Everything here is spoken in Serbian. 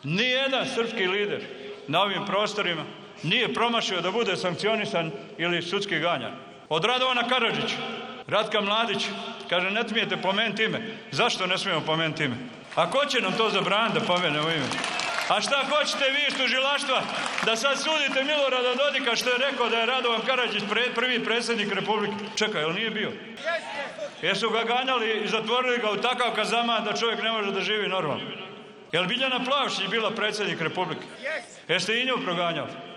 Nijedan srpski lider na ovim prostorima nije promašio da bude sankcionisan ili sudski ganjan. Od Radovana Karadžića, Ratka Mladića, kaže ne smijete pomenuti ime. Zašto ne smijemo pomenuti ime? A ko će nam to zabraniti da pomenemo ime? A šta hoćete vi iz tužilaštva da sad sudite Milorada Dodika što je rekao da je Radovan Karadžić prvi predsjednik Republike? Čekaj, jel nije bio? Jesu ga ganjali i zatvorili ga u takav kazaman da čovjek ne može da živi normalno? Jel Biljana Plavšić bila predsjednik Republike? Jeste i nju proganjali?